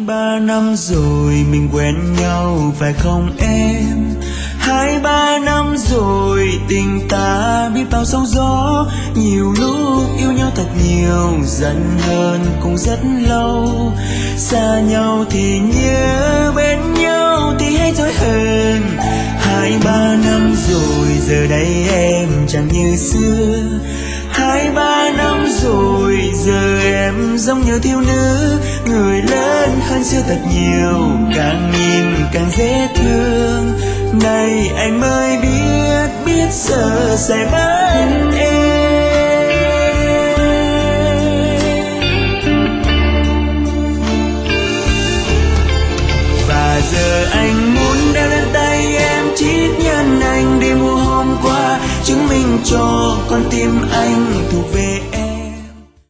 2-3 năm rồi mình quen nhau phải không em? 2-3 năm rồi tình ta biết bao sóng gió, nhiều lúc yêu nhau thật nhiều, giận hơn cũng rất lâu. Xa nhau thì nhớ, bên nhau thì hay dối hờn. 2-3 năm rồi giờ đây em chẳng như xưa. 2-3 năm rồi giờ em giống như thiếu nữ, người lớn hơn xưa thật nhiều, càng nhìn càng dễ thương. Này anh mới biết giờ sẽ mất em.